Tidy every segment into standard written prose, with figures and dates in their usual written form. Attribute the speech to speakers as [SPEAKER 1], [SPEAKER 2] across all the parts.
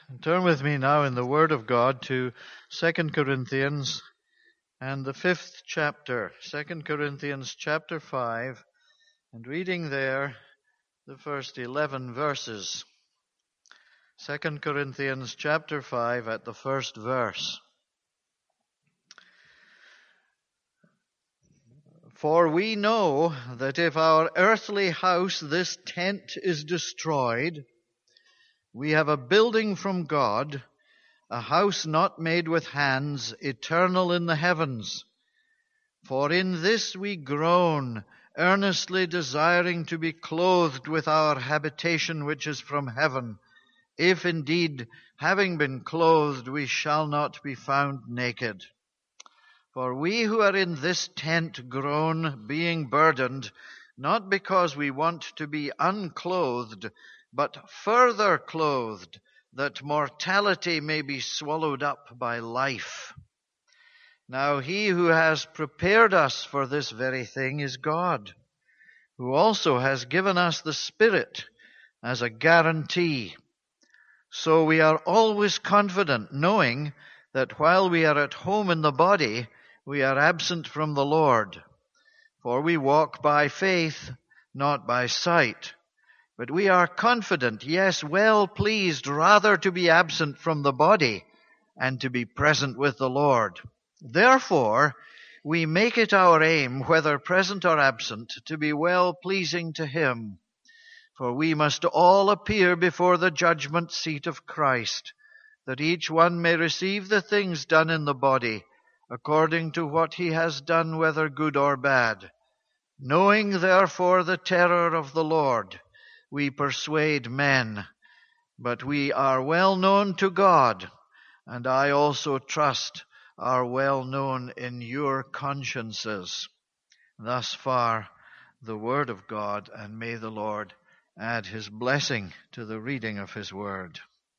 [SPEAKER 1] Turn with me now in the Word of God to 2 Corinthians and the 5th chapter. 2 Corinthians chapter 5, and reading there the first 11 verses. 2 Corinthians chapter 5 at the first verse. For we know that if our earthly house, this tent, is destroyed, we have a building from God, a house not made with hands, eternal in the heavens. For in this we groan, earnestly desiring to be clothed with our habitation which is from heaven, if indeed, having been clothed, we shall not be found naked. For we who are in this tent groan, being burdened, not because we want to be unclothed, but further clothed, that mortality may be swallowed up by life. Now he who has prepared us for this very thing is God, who also has given us the Spirit as a guarantee. So we are always confident, knowing that while we are at home in the body, we are absent from the Lord. For we walk by faith, not by sight. But we are confident, yes, well pleased, rather to be absent from the body and to be present with the Lord. Therefore, we make it our aim, whether present or absent, to be well pleasing to Him. For we must all appear before the judgment seat of Christ, that each one may receive the things done in the body, according to what he has done, whether good or bad. Knowing therefore the terror of the Lord, we persuade men, but we are well known to God, and I also trust are well known in your consciences. Thus far the word of God, and may the Lord add His blessing to the reading of His word.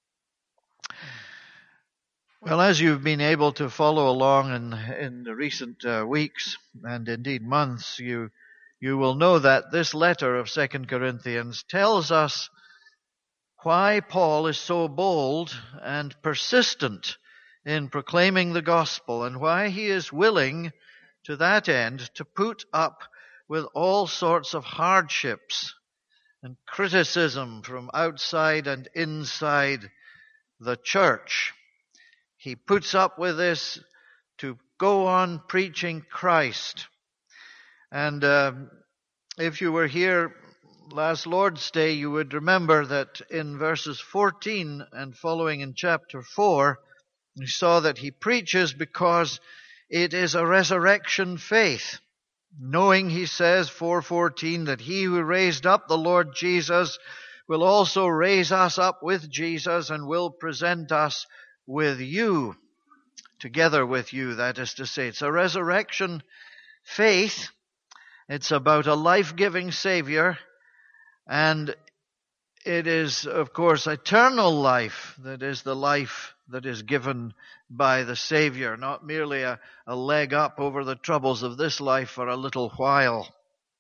[SPEAKER 1] Well, as you've been able to follow along in the recent weeks, and indeed months, you will know that this letter of 2 Corinthians tells us why Paul is so bold and persistent in proclaiming the gospel, and why he is willing to that end to put up with all sorts of hardships and criticism from outside and inside the church. He puts up with this to go on preaching Christ. And if you were here last Lord's Day, you would remember that in verses 14 and following in chapter 4, you saw that he preaches because it is a resurrection faith. Knowing, he says, 4:14, that he who raised up the Lord Jesus will also raise us up with Jesus and will present us with you, together with you, that is to say. It's a resurrection faith. It's about a life-giving Savior, and it is, of course, eternal life that is the life that is given by the Savior, not merely a leg up over the troubles of this life for a little while.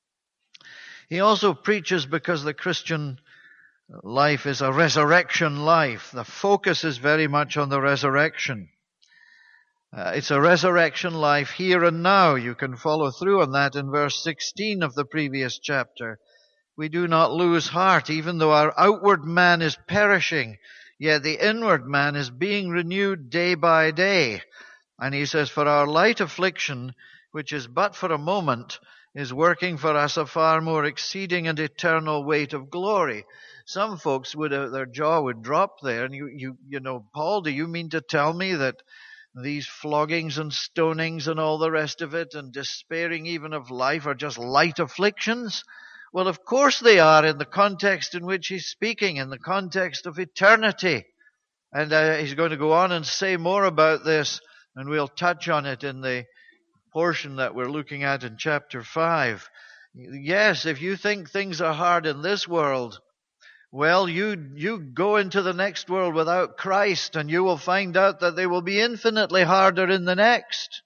[SPEAKER 1] He also preaches because the Christian life is a resurrection life. The focus is very much on the resurrection. It's a resurrection life here and now. You can follow through on that in verse 16 of the previous chapter. We do not lose heart, even though our outward man is perishing, yet the inward man is being renewed day by day. And he says, for our light affliction, which is but for a moment, is working for us a far more exceeding and eternal weight of glory. Some folks would, their jaw would drop there, and you know, Paul, do you mean to tell me that these floggings and stonings and all the rest of it, and despairing even of life, are just light afflictions? Well, of course they are, in the context in which he's speaking, in the context of eternity. And he's going to go on and say more about this, and we'll touch on it in the portion that we're looking at in chapter 5. Yes, if you think things are hard in this world, well, you go into the next world without Christ, and you will find out that they will be infinitely harder in the next.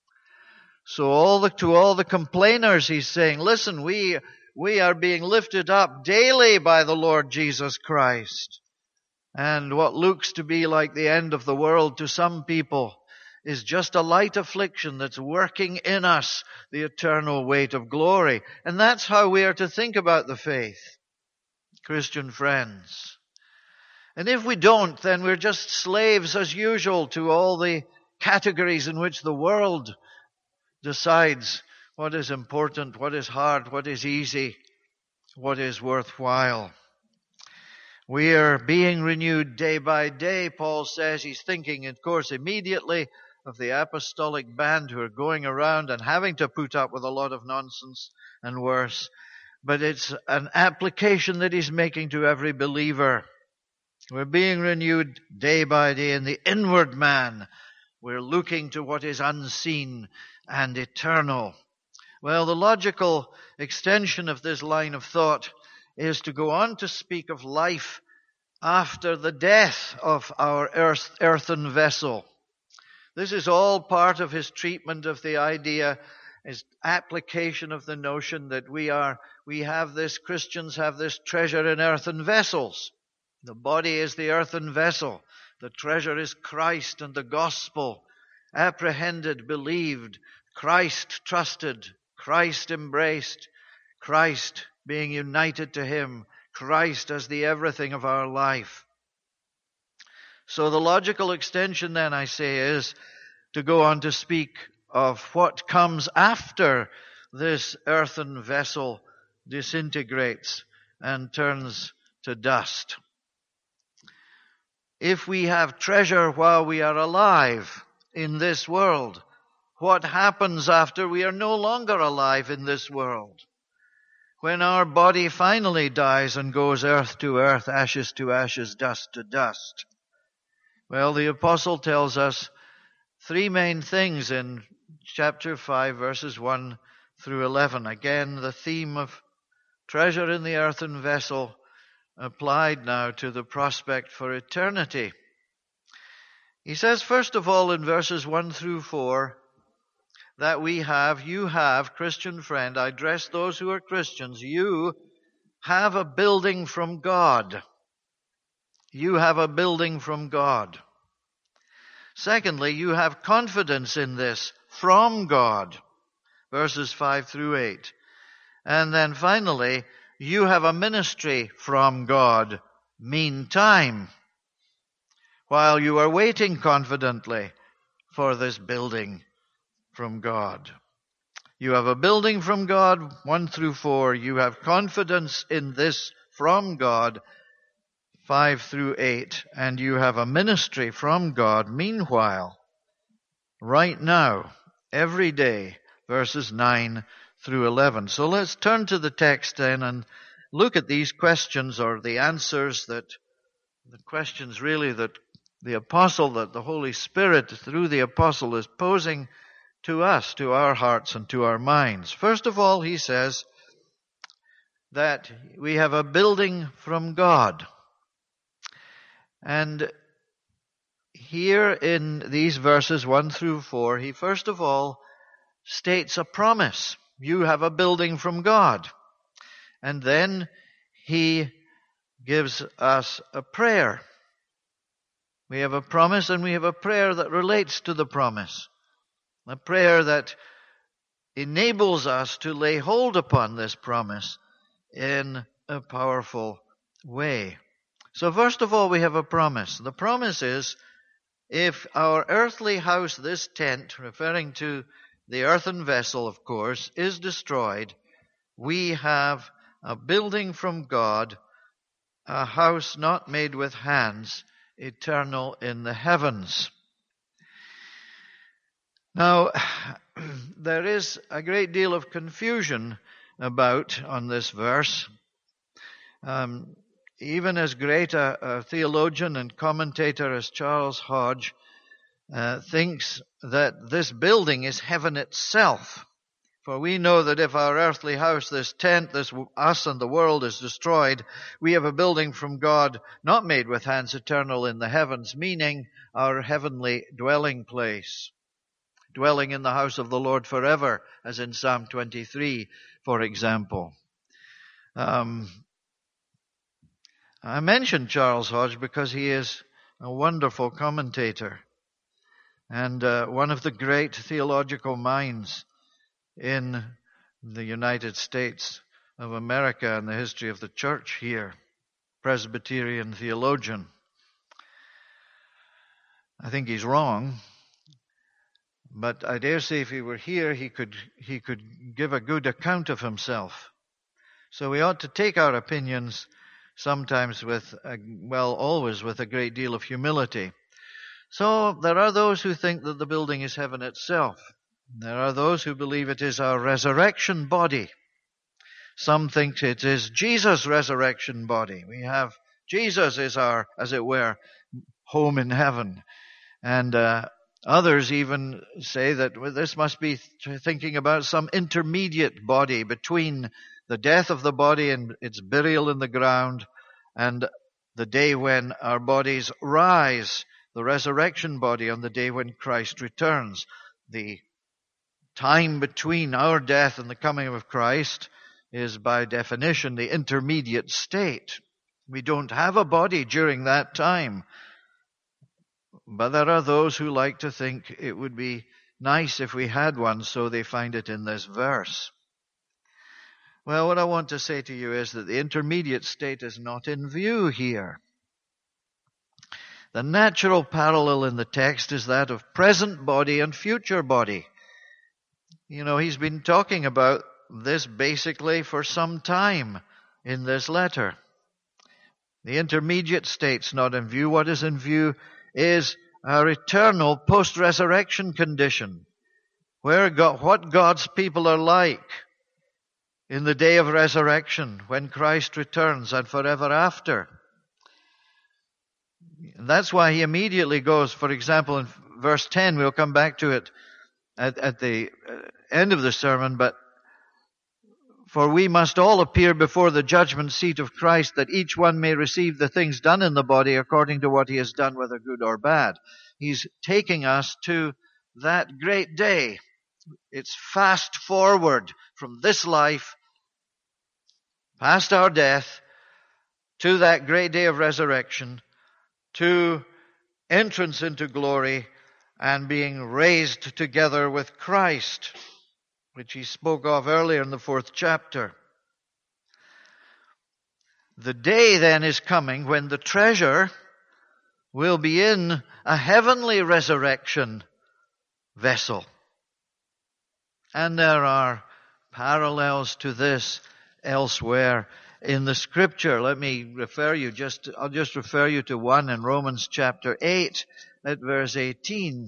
[SPEAKER 1] So to all the complainers, he's saying, listen, we are being lifted up daily by the Lord Jesus Christ. And what looks to be like the end of the world to some people is just a light affliction that's working in us the eternal weight of glory. And that's how we are to think about the faith, Christian friends. And if we don't, then we're just slaves as usual to all the categories in which the world decides what is important, what is hard, what is easy, what is worthwhile. We are being renewed day by day, Paul says. He's thinking, of course, immediately of the apostolic band who are going around and having to put up with a lot of nonsense and worse. But it's an application that he's making to every believer. We're being renewed day by day in the inward man. We're looking to what is unseen and eternal. Well, the logical extension of this line of thought is to go on to speak of life after the death of our earthen vessel. This is all part of his treatment of the idea, his application of the notion that Christians have this treasure in earthen vessels. The body is the earthen vessel. The treasure is Christ and the gospel. Apprehended, believed, Christ trusted, Christ embraced, Christ being united to him, Christ as the everything of our life. So the logical extension then, I say, is to go on to speak of what comes after this earthen vessel disintegrates and turns to dust. If we have treasure while we are alive in this world, what happens after we are no longer alive in this world? When our body finally dies and goes earth to earth, ashes to ashes, dust to dust. Well, the apostle tells us three main things in chapter 5, verses 1 through 11. Again, the theme of treasure in the earthen vessel applied now to the prospect for eternity. He says, first of all, in verses 1 through 4, that you have, Christian friend, I address those who are Christians, you have a building from God. You have a building from God. Secondly, you have confidence in this from God, verses 5 through 8. And then finally, you have a ministry from God, meantime, while you are waiting confidently for this building from God. You have a building from God, 1 through 4. You have confidence in this from God, 5 through 8. And you have a ministry from God, meanwhile, right now, every day, verses 9 through 11. So let's turn to the text then and look at these questions, or the answers the questions really that the Holy Spirit through the apostle is posing to us, to our hearts and to our minds. First of all, he says that we have a building from God. And here in these verses 1 through 4, he first of all states a promise. You have a building from God. And then he gives us a prayer. We have a promise and we have a prayer that relates to the promise. A prayer that enables us to lay hold upon this promise in a powerful way. So first of all, we have a promise. The promise is, if our earthly house, this tent, referring to the earthen vessel, of course, is destroyed, we have a building from God, a house not made with hands, eternal in the heavens. Now, there is a great deal of confusion on this verse. Even as great a theologian and commentator as Charles Hodge thinks that this building is heaven itself. For we know that if our earthly house, this tent, this us and the world is destroyed, we have a building from God not made with hands, eternal in the heavens, meaning our heavenly dwelling place. Dwelling in the house of the Lord forever, as in Psalm 23, for example. I mentioned Charles Hodge because he is a wonderful commentator and one of the great theological minds in the United States of America and the history of the church here, Presbyterian theologian. I think he's wrong, but I dare say if he were here, he could give a good account of himself. So we ought to take our opinions sometimes always with a great deal of humility. So there are those who think that the building is heaven itself. There are those who believe it is our resurrection body. Some think it is Jesus' resurrection body. We have Jesus is our, as it were, home in heaven. And others even say that this must be thinking about some intermediate body between the death of the body and its burial in the ground and the day when our bodies rise, the resurrection body on the day when Christ returns. The time between our death and the coming of Christ is by definition the intermediate state. We don't have a body during that time. But there are those who like to think it would be nice if we had one, so they find it in this verse. Well, what I want to say to you is that the intermediate state is not in view here. The natural parallel in the text is that of present body and future body. You know, he's been talking about this basically for some time in this letter. The intermediate state's not in view. What is in view is our eternal post-resurrection condition, what God's people are like in the day of resurrection, when Christ returns and forever after. And that's why he immediately goes, for example, in verse 10, we'll come back to it at the end of the sermon, but for we must all appear before the judgment seat of Christ, that each one may receive the things done in the body according to what he has done, whether good or bad. He's taking us to that great day. It's fast forward from this life, past our death, to that great day of resurrection, to entrance into glory and being raised together with Christ, which he spoke of earlier in the 4th chapter. The day then is coming when the treasure will be in a heavenly resurrection vessel. And there are parallels to this elsewhere in the Scripture. Let me I'll just refer you to one in Romans chapter 8 at verse 18.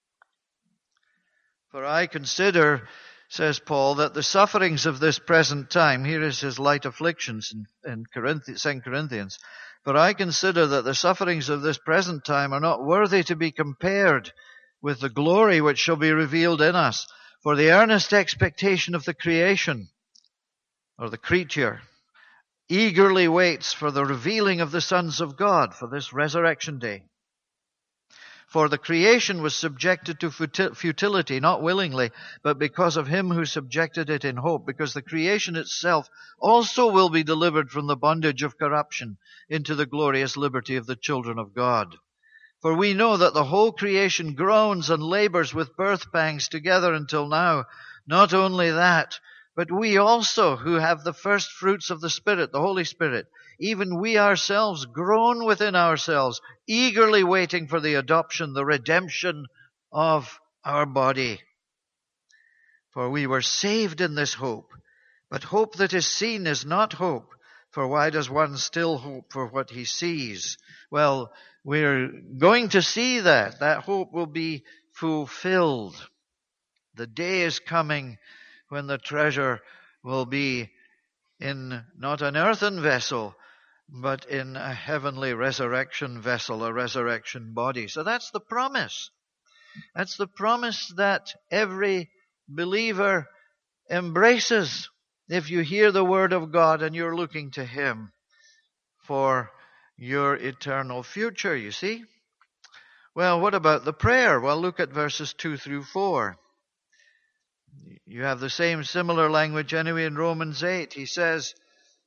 [SPEAKER 1] For I consider, says Paul, that the sufferings of this present time, here is his light afflictions in 2 Corinthians, for I consider that the sufferings of this present time are not worthy to be compared with the glory which shall be revealed in us. For the earnest expectation of the creation, or the creature, eagerly waits for the revealing of the sons of God, for this resurrection day. For the creation was subjected to futility, not willingly, but because of him who subjected it in hope, because the creation itself also will be delivered from the bondage of corruption into the glorious liberty of the children of God. For we know that the whole creation groans and labors with birth pangs together until now. Not only that, but we also, who have the first fruits of the Spirit, the Holy Spirit, even we ourselves groan within ourselves, eagerly waiting for the adoption, the redemption of our body. For we were saved in this hope. But hope that is seen is not hope. For why does one still hope for what he sees? Well, we're going to see that. That hope will be fulfilled. The day is coming when the treasure will be in not an earthen vessel, but in a heavenly resurrection vessel, a resurrection body. So that's the promise. That's the promise that every believer embraces if you hear the word of God and you're looking to him for your eternal future, you see. Well, what about the prayer? Well, look at verses 2 through 4. You have the same similar language anyway in Romans 8. He says,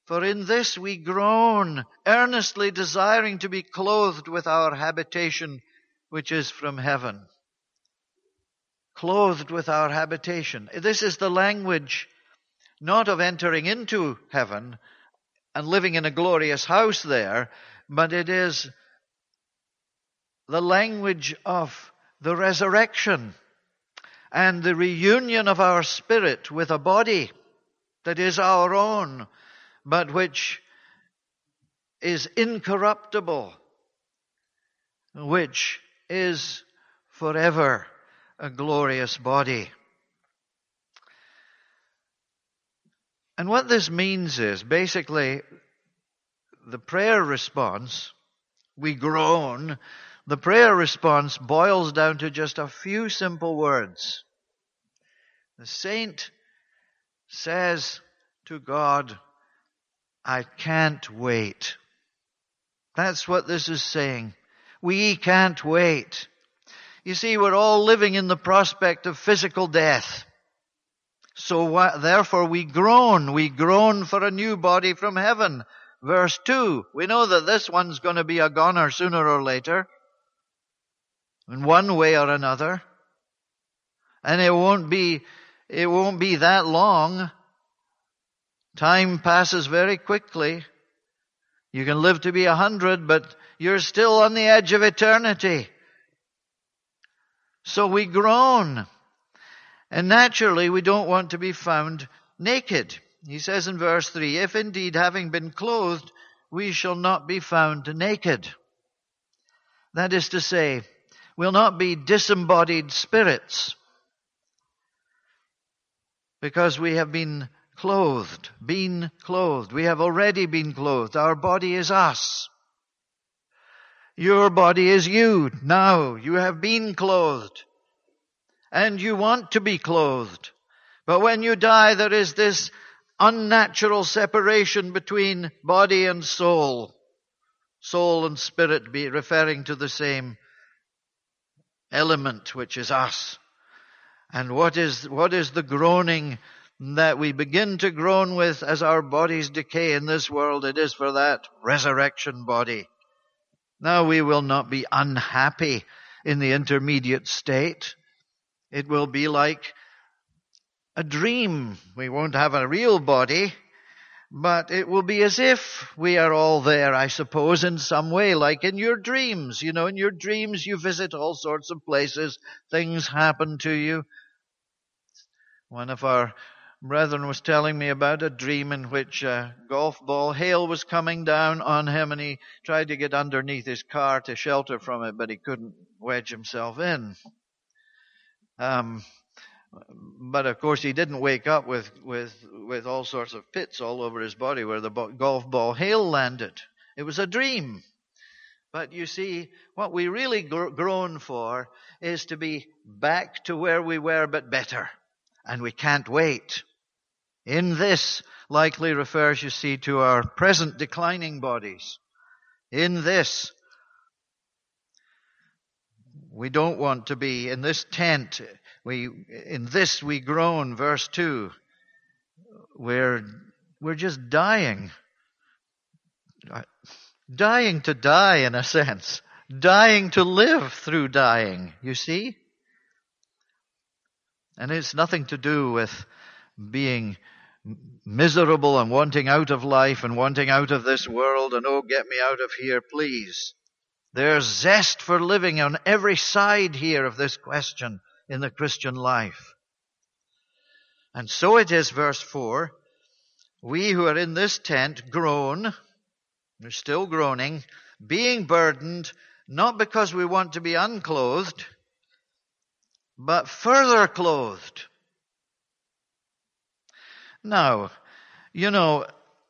[SPEAKER 1] For in this we groan, earnestly desiring to be clothed with our habitation, which is from heaven. Clothed with our habitation. This is the language not of entering into heaven and living in a glorious house there, but it is the language of the resurrection and the reunion of our spirit with a body that is our own, but which is incorruptible, which is forever a glorious body. And what this means is basically the prayer response, we groan, the prayer response boils down to just a few simple words. The saint says to God, I can't wait. That's what this is saying. We can't wait. You see, we're all living in the prospect of physical death. So therefore we groan for a new body from heaven. Verse 2, we know that this one's going to be a goner sooner or later, in one way or another. And it won't be that long. Time passes very quickly. You can live to be 100, but you're still on the edge of eternity. So we groan. And naturally, we don't want to be found naked. He says in verse 3, if indeed having been clothed, we shall not be found naked. That is to say, we'll not be disembodied spirits, because we have been clothed. We have already been clothed. Our body is us. Your body is you. Now you have been clothed. And you want to be clothed. But when you die, there is this unnatural separation between body and soul. Soul and spirit be referring to the same element, which is us. And what is the groaning that we begin to groan with as our bodies decay in this world? It is for that resurrection body. Now we will not be unhappy in the intermediate state. It will be like a dream. We won't have a real body, but it will be as if we are all there, I suppose, in some way, like in your dreams. You know, in your dreams you visit all sorts of places. Things happen to you. One of our brethren was telling me about a dream in which a golf ball hail was coming down on him, and he tried to get underneath his car to shelter from it, but he couldn't wedge himself in. But of course he didn't wake up with all sorts of pits all over his body where the golf ball hail landed. It was a dream. But you see, what we really groan for is to be back to where we were, but better. And we can't wait. In this likely refers, you see, to our present declining bodies. In this, we don't want to be in this tent. In this we groan, verse 2. We're just dying. Dying to die, in a sense. Dying to live through dying, you see? And it's nothing to do with being miserable and wanting out of life and wanting out of this world and, oh, get me out of here, please. There's zest for living on every side here of this question in the Christian life. And so it is, verse 4, we who are in this tent groan, we're still groaning, being burdened, not because we want to be unclothed, but further clothed. Now, you know,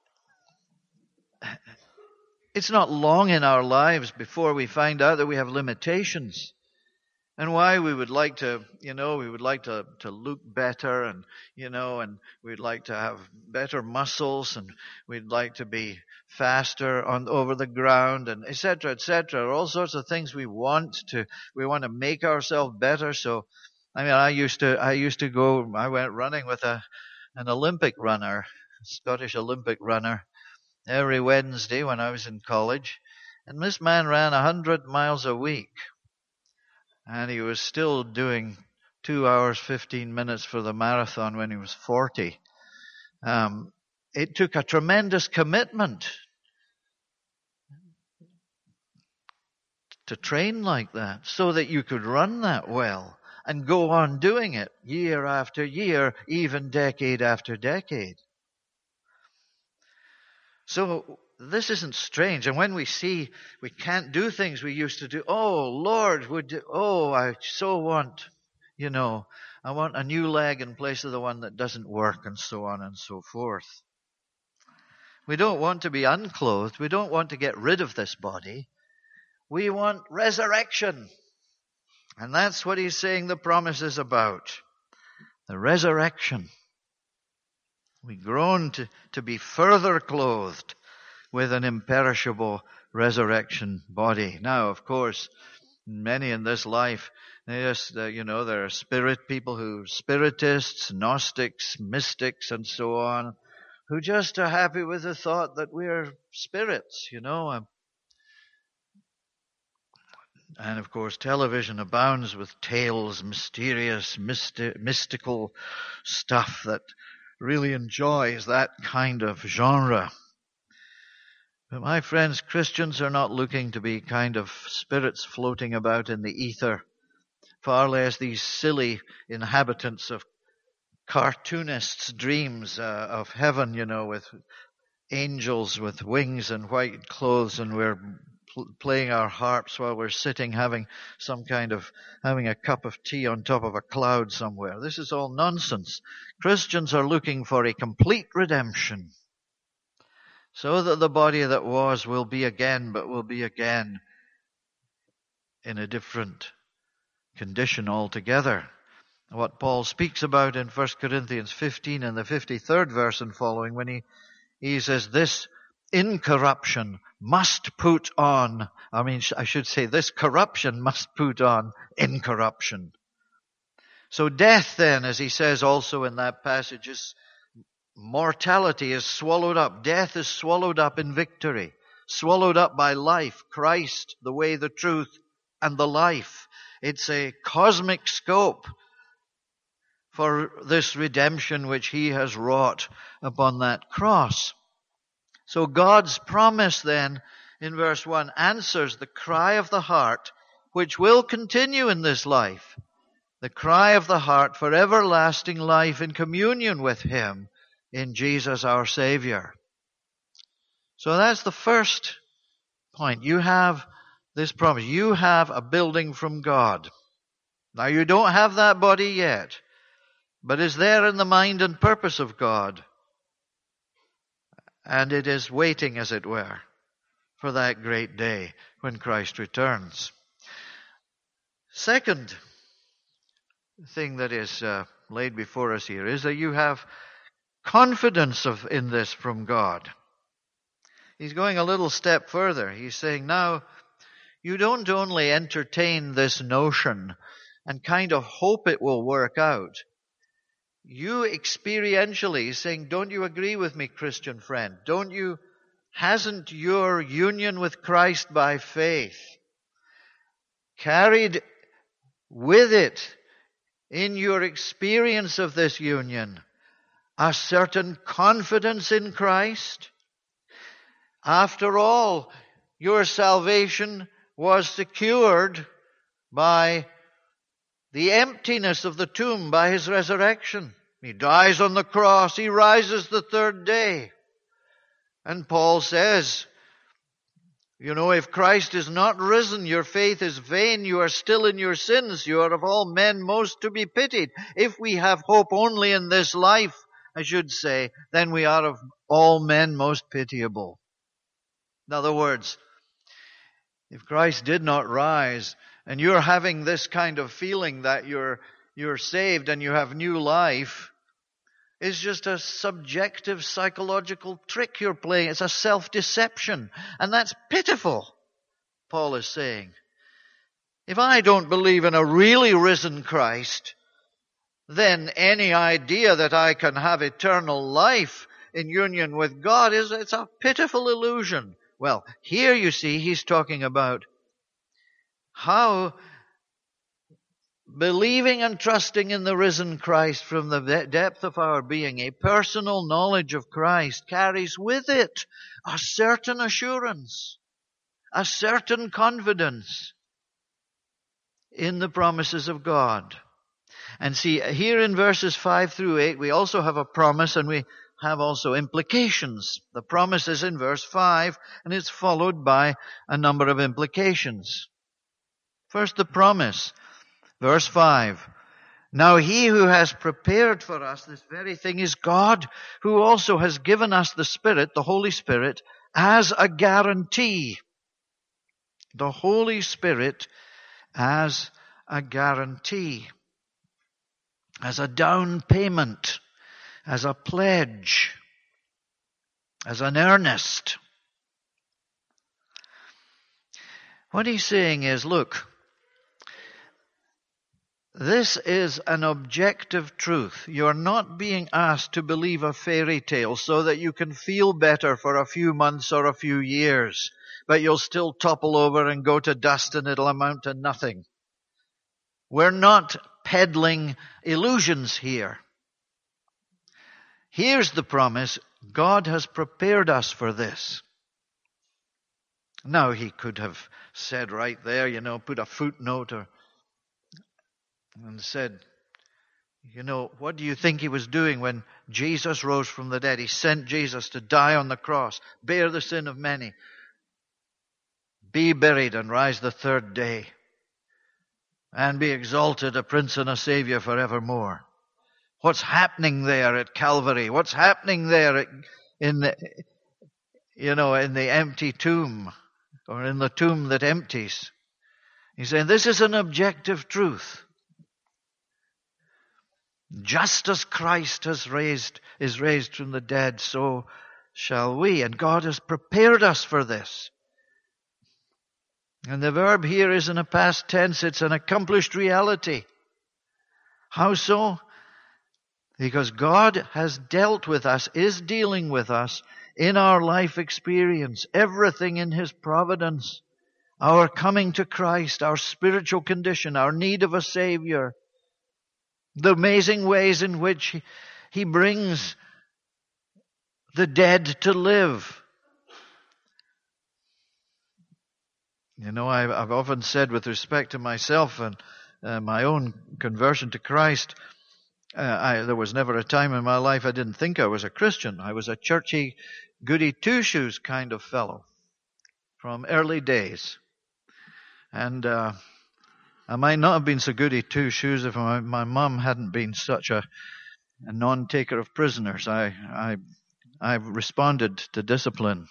[SPEAKER 1] it's not long in our lives before we find out that we have limitations. And why we would like to, to look better and we'd like to have better muscles and we'd like to be faster over the ground and et cetera, all sorts of things we want to make ourselves better. So, I used to go, I went running with an Olympic runner, Scottish Olympic runner. every Wednesday when I was in college. And this man ran 100 miles a week. And he was still doing 2 hours, 15 minutes for the marathon when he was 40. It took a tremendous commitment to train like that so that you could run that well and go on doing it year after year, even decade after decade. So this isn't strange. And when we see we can't do things we used to do, oh, Lord, I so want, I want a new leg in place of the one that doesn't work, and so on and so forth. We don't want to be unclothed. We don't want to get rid of this body. We want resurrection. And that's what he's saying the promise is about. The resurrection. We groan to be further clothed with an imperishable resurrection body. Now, of course, many in this life, there are spiritists, Gnostics, mystics, and so on, who just are happy with the thought that we're spirits, And of course, television abounds with tales, mysterious, mystical stuff that really enjoys that kind of genre. But my friends, Christians are not looking to be kind of spirits floating about in the ether, far less these silly inhabitants of cartoonists' dreams of heaven, with angels with wings and white clothes, and we're playing our harps while we're sitting having a cup of tea on top of a cloud somewhere. This is all nonsense. Christians are looking for a complete redemption, so that the body that was will be again, but will be again in a different condition altogether. What Paul speaks about in 1 Corinthians 15 and the 53rd verse and following, when he says, this incorruption must put on, this corruption must put on incorruption. So death then, as he says also in that passage, mortality is swallowed up. Death is swallowed up in victory, swallowed up by life. Christ, the way, the truth, and the life. It's a cosmic scope for this redemption which he has wrought upon that cross. So God's promise then in verse 1 answers the cry of the heart, which will continue in this life. The cry of the heart for everlasting life in communion with him in Jesus our Savior. So that's the first point. You have this promise. You have a building from God. Now you don't have that body yet, but it's there in the mind and purpose of God. And it is waiting, as it were, for that great day when Christ returns. Second thing that is laid before us here is that you have confidence in this from God. He's going a little step further. He's saying, now, you don't only entertain this notion and kind of hope it will work out. You experientially, he's saying, don't you agree with me, Christian friend? Hasn't your union with Christ by faith carried with it in your experience of this union a certain confidence in Christ? After all, your salvation was secured by the emptiness of the tomb, by his resurrection. He dies on the cross. He rises the third day. And Paul says, if Christ is not risen, your faith is vain. You are still in your sins. You are of all men most to be pitied. If we have hope only in this life, I should say, then we are of all men most pitiable. In other words, if Christ did not rise, and you're having this kind of feeling that you're saved and you have new life, it's just a subjective psychological trick you're playing. It's a self-deception. And that's pitiful, Paul is saying. If I don't believe in a really risen Christ, then any idea that I can have eternal life in union with God it's a pitiful illusion. Well, here you see he's talking about how believing and trusting in the risen Christ from the depth of our being, a personal knowledge of Christ carries with it a certain assurance, a certain confidence in the promises of God. And see, here in verses 5 through 8, we also have a promise and we have also implications. The promise is in verse 5, and it's followed by a number of implications. First, the promise. Verse 5. Now he who has prepared for us this very thing is God, who also has given us the Spirit, the Holy Spirit, as a guarantee. The Holy Spirit as a guarantee, as a down payment, as a pledge, as an earnest. What he's saying is, look, this is an objective truth. You're not being asked to believe a fairy tale so that you can feel better for a few months or a few years, but you'll still topple over and go to dust and it'll amount to nothing. We're not peddling illusions here. Here's the promise. God has prepared us for this. Now, he could have said right there, put a footnote and said, what do you think he was doing when Jesus rose from the dead? He sent Jesus to die on the cross, bear the sin of many, be buried and rise the third day, and be exalted a Prince and a Savior forevermore. What's happening there at Calvary? What's happening there in the empty tomb, or in the tomb that empties? He's saying this is an objective truth. Just as Christ is raised from the dead, so shall we. And God has prepared us for this. And the verb here is in a past tense. It's an accomplished reality. How so? Because God has dealt with us, is dealing with us in our life experience. Everything in His providence. Our coming to Christ, our spiritual condition, our need of a Savior. The amazing ways in which He brings the dead to live. I've often said with respect to myself and my own conversion to Christ, there was never a time in my life I didn't think I was a Christian. I was a churchy, goody two-shoes kind of fellow from early days. And I might not have been so goody two-shoes if my mum hadn't been such a non-taker of prisoners. I've responded to discipline.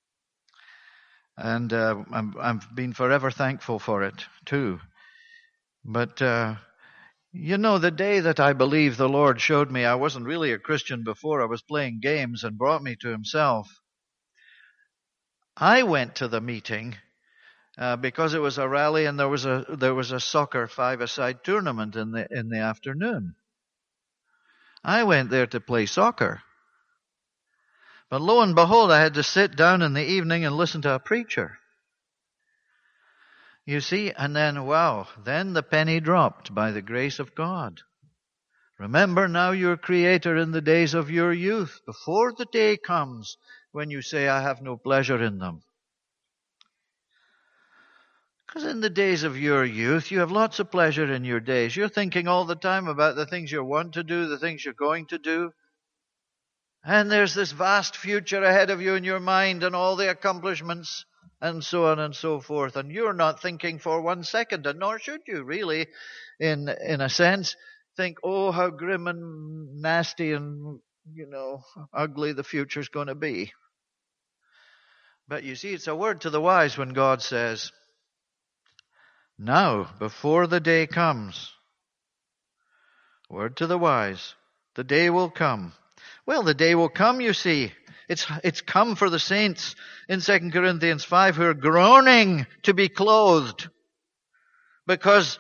[SPEAKER 1] And I've been forever thankful for it, too. But, the day that I believe the Lord showed me I wasn't really a Christian before, I was playing games, and brought me to Himself, I went to the meeting because it was a rally and there was a soccer five-a-side tournament in the afternoon. I went there to play soccer. But lo and behold, I had to sit down in the evening and listen to a preacher. You see, and then the penny dropped by the grace of God. Remember now your Creator in the days of your youth, before the day comes when you say, I have no pleasure in them. Because in the days of your youth, you have lots of pleasure in your days. You're thinking all the time about the things you want to do, the things you're going to do. And there's this vast future ahead of you in your mind and all the accomplishments and so on and so forth. And you're not thinking for 1 second, and nor should you really, in a sense, think, oh, how grim and nasty and, ugly the future's going to be. But you see, it's a word to the wise when God says, now, before the day comes, word to the wise, the day will come. Well, the day will come, you see. It's come for the saints in 2 Corinthians 5 who are groaning to be clothed because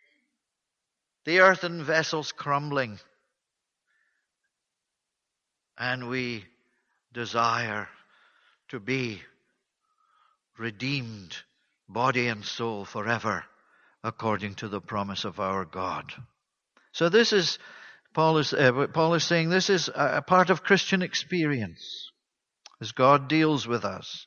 [SPEAKER 1] the earthen vessel's crumbling. and we desire to be redeemed, body and soul, forever, according to the promise of our God. So this is, Paul is saying, this is a part of Christian experience as God deals with us.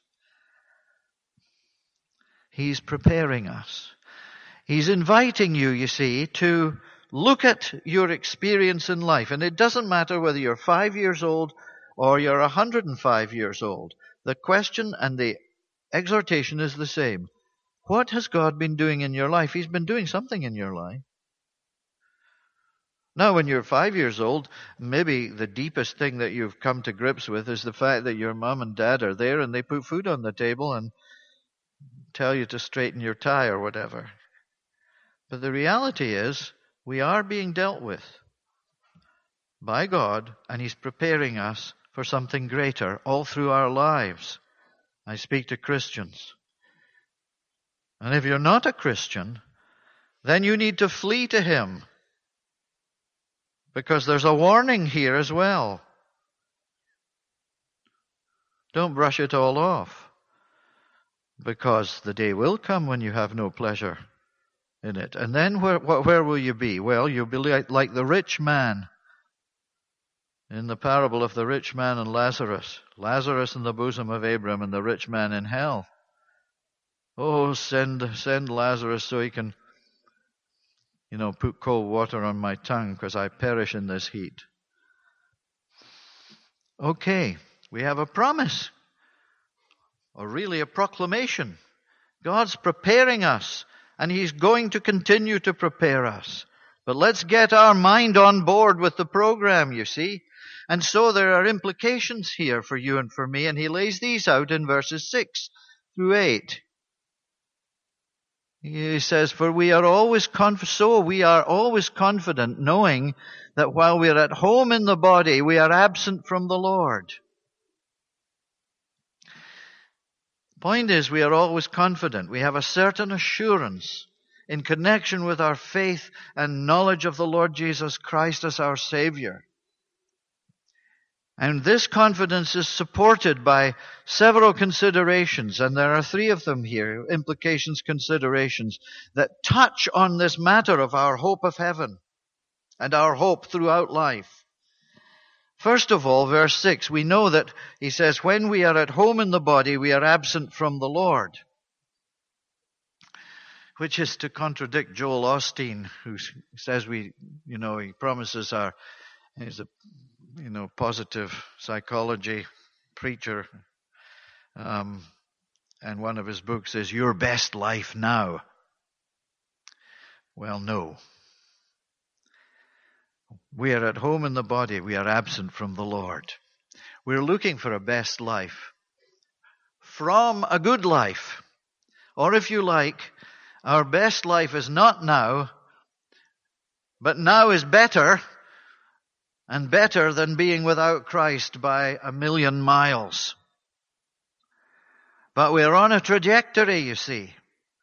[SPEAKER 1] He's preparing us. He's inviting you, you see, to look at your experience in life. And it doesn't matter whether you're 5 years old or you're 105 years old. The question and the exhortation is the same. What has God been doing in your life? He's been doing something in your life. Now, when you're 5 years old, maybe the deepest thing that you've come to grips with is the fact that your mom and dad are there and they put food on the table and tell you to straighten your tie or whatever. But the reality is, we are being dealt with by God, and He's preparing us for something greater all through our lives. I speak to Christians. And if you're not a Christian, then you need to flee to Him, because there's a warning here as well. Don't brush it all off, because the day will come when you have no pleasure in it. And then where will you be? Well, you'll be like the rich man in the parable of the rich man and Lazarus. Lazarus in the bosom of Abraham and the rich man in hell. Oh, send Lazarus so he can, put cold water on my tongue because I perish in this heat. Okay, we have a promise, or really a proclamation. God's preparing us, and He's going to continue to prepare us. But let's get our mind on board with the program, you see. And so there are implications here for you and for me, and he lays these out in verses 6 through 8. He says, "For we are always confident, knowing that while we are at home in the body, we are absent from the Lord." Point is, we are always confident. We have a certain assurance in connection with our faith and knowledge of the Lord Jesus Christ as our Savior. And this confidence is supported by several considerations, and there are 3 of them here, implications, considerations, that touch on this matter of our hope of heaven and our hope throughout life. First of all, verse 6, we know that he says, when we are at home in the body, we are absent from the Lord. Which is to contradict Joel Osteen, who says he promises he's a positive psychology preacher. And one of his books is Your Best Life Now. Well, no. We are at home in the body. We are absent from the Lord. We're looking for a best life from a good life. Or if you like, our best life is not now, but now is better, and better than being without Christ by 1,000,000 miles. But we're on a trajectory, you see.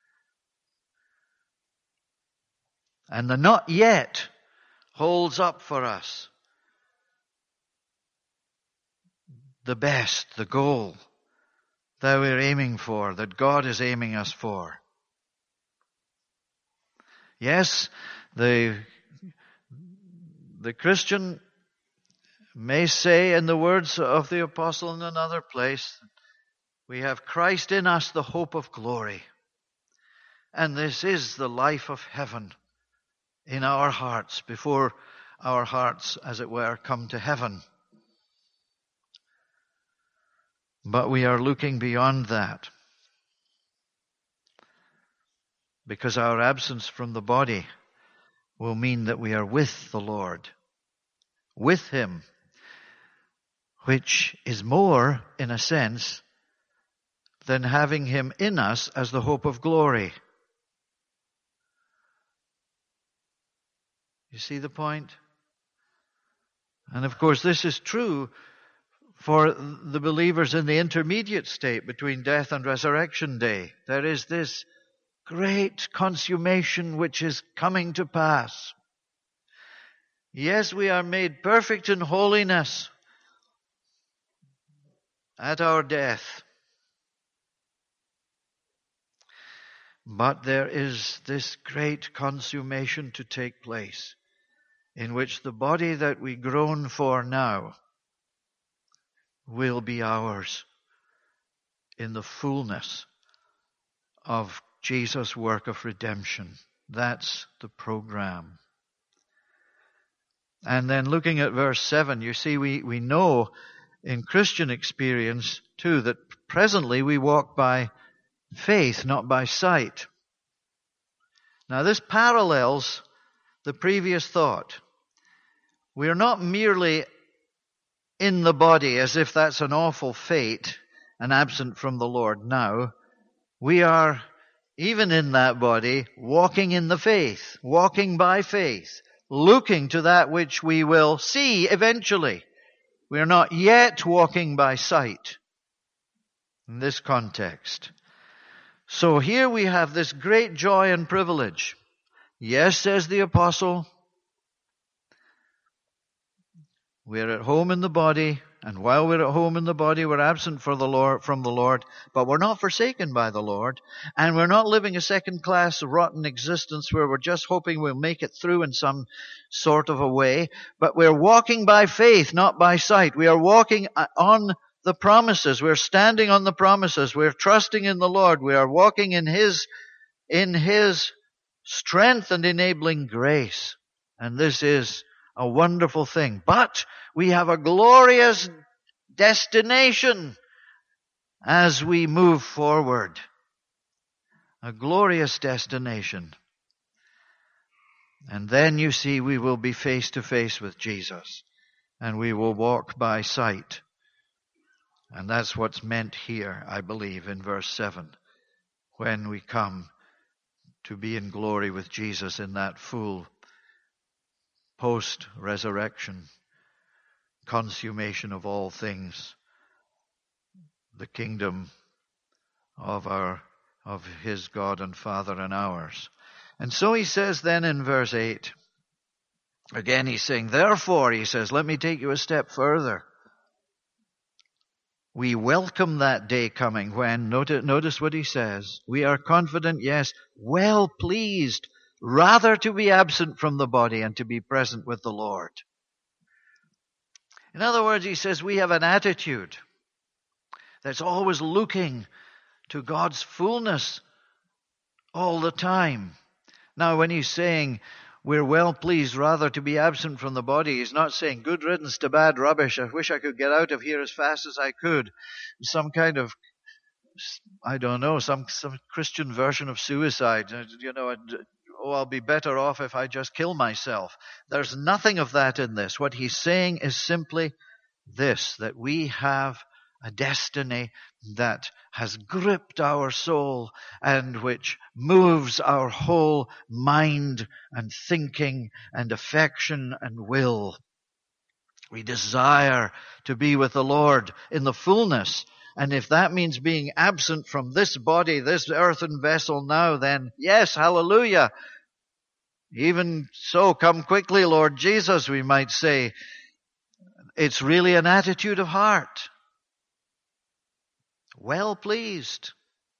[SPEAKER 1] And the not yet holds up for us the best, the goal that we're aiming for, that God is aiming us for. Yes, the Christian may say, in the words of the apostle in another place, we have Christ in us, the hope of glory. And this is the life of heaven in our hearts, before our hearts, as it were, come to heaven. But we are looking beyond that, because our absence from the body will mean that we are with the Lord, with Him, which is more, in a sense, than having Him in us as the hope of glory. You see the point? And of course, this is true for the believers in the intermediate state between death and resurrection day. There is this great consummation which is coming to pass. Yes, we are made perfect in holiness at our death. But there is this great consummation to take place, in which the body that we groan for now will be ours in the fullness of Jesus' work of redemption. That's the program. And then looking at verse 7, you see, we know in Christian experience too that presently we walk by faith, not by sight. Now this parallels the previous thought. We are not merely in the body as if that's an awful fate and absent from the Lord now. We are, even in that body, walking in the faith, walking by faith, looking to that which we will see eventually. We are not yet walking by sight in this context. So here we have this great joy and privilege. Yes, says the apostle, we're at home in the body, and while we're at home in the body, we're absent from the Lord, but we're not forsaken by the Lord, and we're not living a second-class rotten existence where we're just hoping we'll make it through in some sort of a way, but we're walking by faith, not by sight. We are walking on the promises. We're standing on the promises. We're trusting in the Lord. We are walking in His strength and enabling grace. And this is a wonderful thing. But we have a glorious destination as we move forward. A glorious destination. And then you see we will be face to face with Jesus. And we will walk by sight. And that's what's meant here, I believe, in verse 7. When we come to be in glory with Jesus in that full post-resurrection consummation of all things, the kingdom of His God and Father and ours. And so he says then in verse 8, again he's saying, therefore, he says, let me take you a step further. We welcome that day coming when, notice what he says, we are confident, yes, well pleased, rather to be absent from the body and to be present with the Lord. In other words, he says we have an attitude that's always looking to God's fullness all the time. Now, when he's saying we're well pleased rather to be absent from the body, he's not saying good riddance to bad rubbish. I wish I could get out of here as fast as I could. Some kind of, I don't know, some Christian version of suicide. I'll be better off if I just kill myself. There's nothing of that in this. What he's saying is simply this, that we have a destiny that has gripped our soul and which moves our whole mind and thinking and affection and will. We desire to be with the Lord in the fullness. And if that means being absent from this body, this earthen vessel now, then yes, hallelujah. Even so, come quickly, Lord Jesus, we might say. It's really an attitude of heart. Well pleased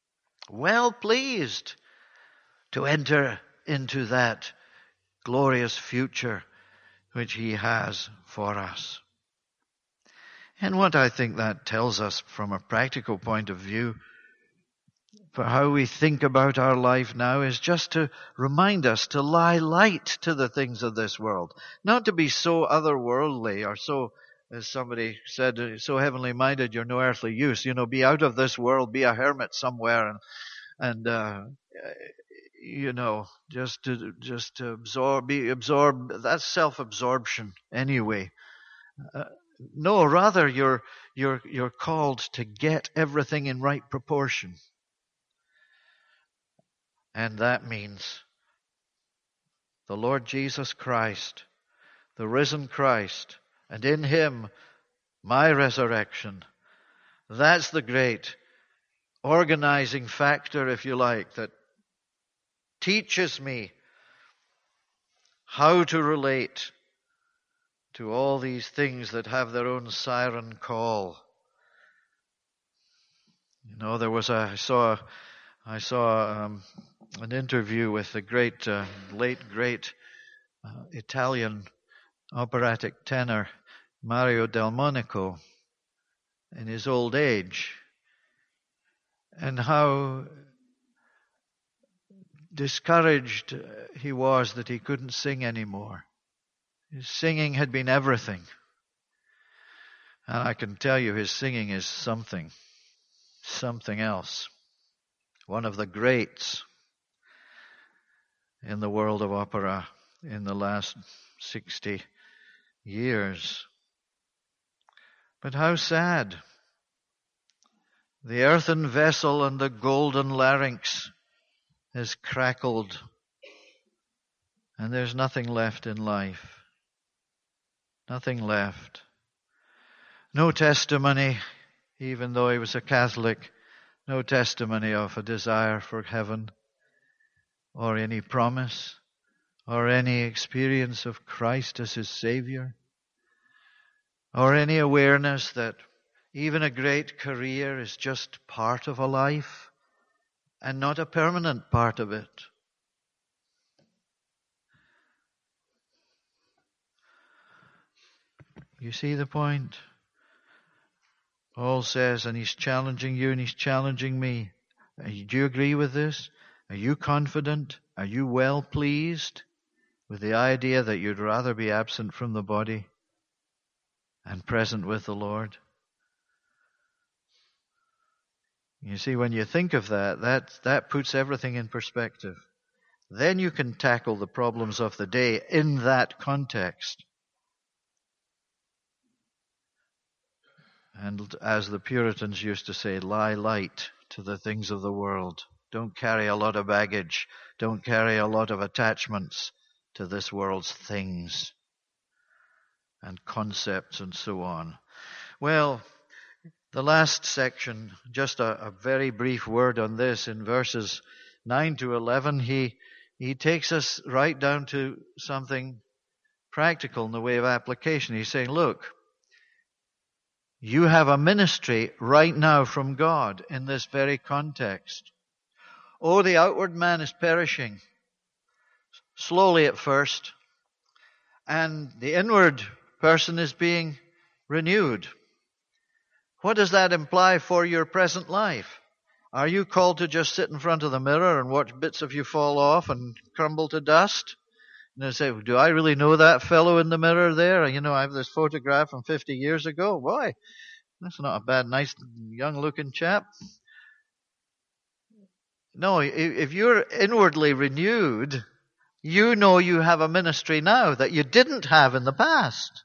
[SPEAKER 1] to enter into that glorious future which He has for us. And what I think that tells us from a practical point of view for how we think about our life now is just to remind us to lie light to the things of this world, not to be so otherworldly or so, as somebody said, so heavenly minded, you're no earthly use. Be out of this world, be a hermit somewhere, and just to be absorbed. That's self-absorption anyway. No, rather you're called to get everything in right proportion, and that means the Lord Jesus Christ, the risen Christ, and in Him, my resurrection. That's the great organizing factor, if you like, that teaches me how to relate to all these things that have their own siren call. I saw an interview with the late great Italian operatic tenor Mario Del Monaco in his old age, and how discouraged he was that he couldn't sing anymore. His singing had been everything. And I can tell you his singing is something else. One of the greats in the world of opera in the last 60 years. But how sad. The earthen vessel and the golden larynx is crackled, and there's nothing left in life. Nothing left. No testimony, even though he was a Catholic, no testimony of a desire for heaven, or any promise, or any experience of Christ as his Savior, or any awareness that even a great career is just part of a life and not a permanent part of it. You see the point? Paul says, and he's challenging you and he's challenging me. Do you agree with this? Are you confident? Are you well pleased with the idea that you'd rather be absent from the body and present with the Lord? You see, when you think of that puts everything in perspective. Then you can tackle the problems of the day in that context. And as the Puritans used to say, lie light to the things of the world. Don't carry a lot of baggage. Don't carry a lot of attachments to this world's things and concepts and so on. Well, the last section, just a very brief word on this. In verses 9 to 11, he takes us right down to something practical in the way of application. He's saying, look, you have a ministry right now from God in this very context. Oh, the outward man is perishing, slowly at first, and the inward person is being renewed. What does that imply for your present life? Are you called to just sit in front of the mirror and watch bits of you fall off and crumble to dust? And they say, do I really know that fellow in the mirror there? I have this photograph from 50 years ago. Boy, that's not a bad, nice, young-looking chap. No, if you're inwardly renewed, you know you have a ministry now that you didn't have in the past.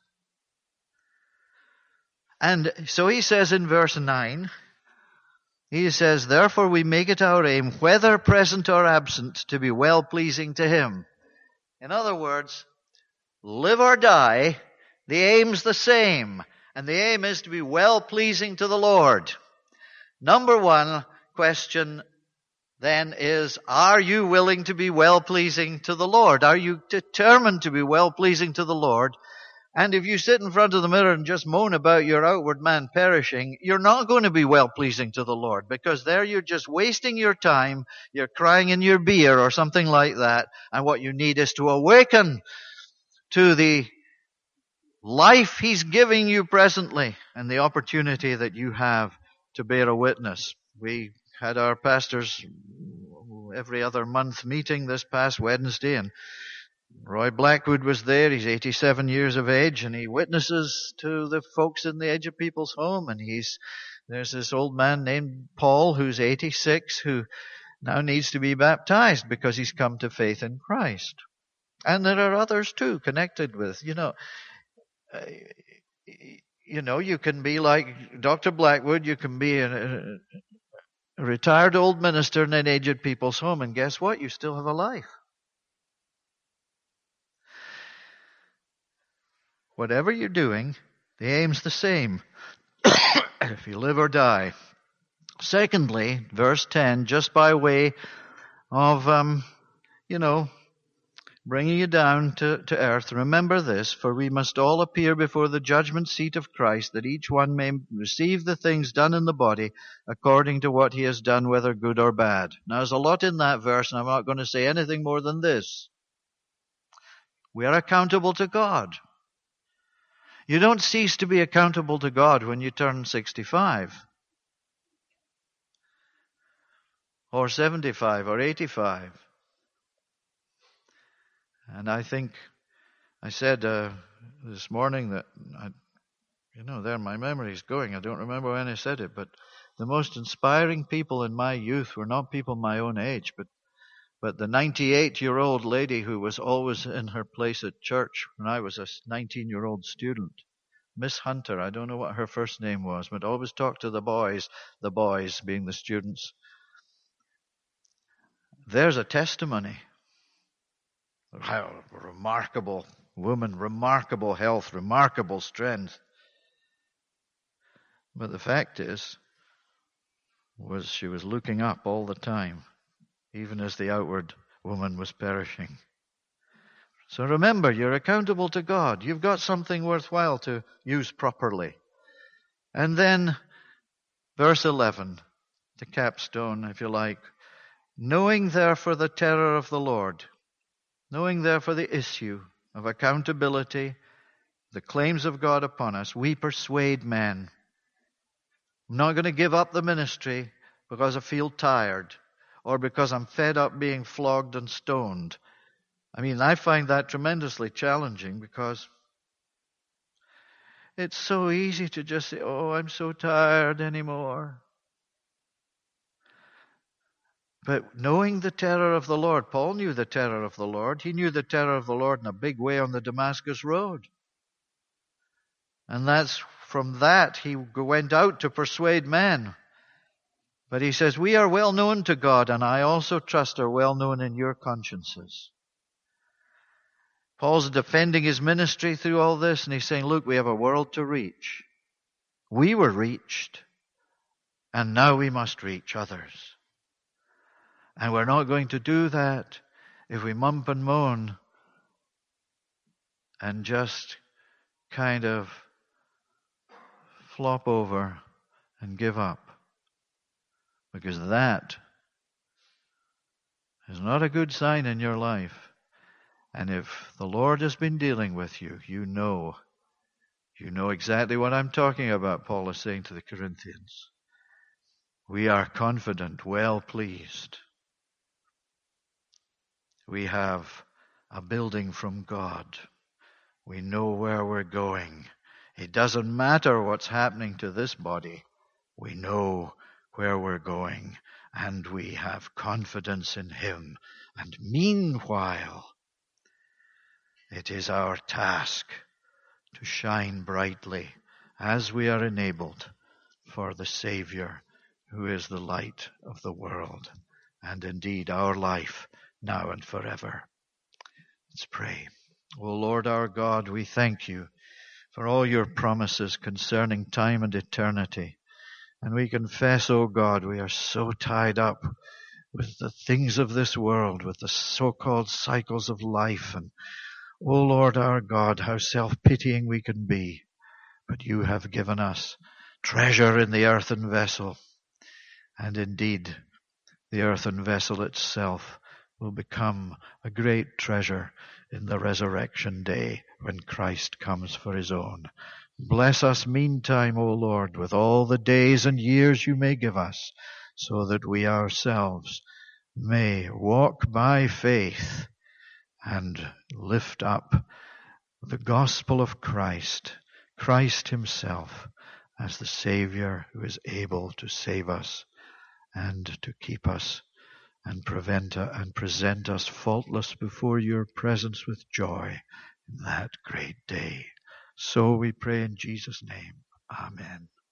[SPEAKER 1] And so he says in verse 9, he says, therefore we make it our aim, whether present or absent, to be well-pleasing to him. In other words, live or die, the aim's the same. And the aim is to be well-pleasing to the Lord. Number one question then is, are you willing to be well-pleasing to the Lord? Are you determined to be well-pleasing to the Lord? And if you sit in front of the mirror and just moan about your outward man perishing, you're not going to be well-pleasing to the Lord, because there you're just wasting your time, you're crying in your beer or something like that, and what you need is to awaken to the life He's giving you presently and the opportunity that you have to bear a witness. We had our pastors every other month meeting this past Wednesday, and Roy Blackwood was there. He's 87 years of age, and he witnesses to the folks in the Edge of People's Home. And there's this old man named Paul who's 86 who now needs to be baptized because he's come to faith in Christ. And there are others too connected with, you can be like Dr. Blackwood. You can be a retired old minister in an Aged People's Home, and guess what? You still have a life. Whatever you're doing, the aim's the same. If you live or die. Secondly, verse 10, just by way of, bringing you down to earth, remember this, for we must all appear before the judgment seat of Christ, that each one may receive the things done in the body according to what he has done, whether good or bad. Now, there's a lot in that verse, and I'm not going to say anything more than this. We are accountable to God. You don't cease to be accountable to God when you turn 65 or 75 or 85. And I think I said this morning that, there my memory is going. I don't remember when I said it, but the most inspiring people in my youth were not people my own age, but the 98-year-old lady who was always in her place at church when I was a 19-year-old student. Miss Hunter, I don't know what her first name was, but always talked to the boys being the students. There's a testimony. How remarkable woman, remarkable health, remarkable strength. But the fact was she was looking up all the time, even as the outward woman was perishing. So remember, you're accountable to God. You've got something worthwhile to use properly. And then, verse 11, the capstone, if you like. Knowing therefore the terror of the Lord, knowing therefore the issue of accountability, the claims of God upon us, we persuade men. I'm not going to give up the ministry because I feel tired or because I'm fed up being flogged and stoned. I find that tremendously challenging because it's so easy to just say, oh, I'm so tired anymore. But knowing the terror of the Lord, Paul knew the terror of the Lord. He knew the terror of the Lord in a big way on the Damascus Road. And from that he went out to persuade men. But he says, we are well known to God, and I also trust are well known in your consciences. Paul's defending his ministry through all this, and he's saying, look, we have a world to reach. We were reached, and now we must reach others. And we're not going to do that if we mump and moan and just kind of flop over and give up. Because that is not a good sign in your life. And if the Lord has been dealing with you, you know exactly what I'm talking about, Paul is saying to the Corinthians. We are confident, well pleased. We have a building from God. We know where we're going. It doesn't matter what's happening to this body. We know where we're going, and we have confidence in Him. And meanwhile, it is our task to shine brightly as we are enabled for the Savior, who is the light of the world, and indeed our life now and forever. Let's pray. O Lord our God, we thank you for all your promises concerning time and eternity. And we confess, O God, we are so tied up with the things of this world, with the so-called cycles of life. And, O Lord our God, how self-pitying we can be. But you have given us treasure in the earthen vessel. And indeed, the earthen vessel itself will become a great treasure in the resurrection day when Christ comes for his own. Bless us meantime, O Lord, with all the days and years you may give us, so that we ourselves may walk by faith and lift up the gospel of Christ, Christ himself, as the Savior who is able to save us and to keep us and present us faultless before your presence with joy in that great day. So we pray in Jesus' name. Amen.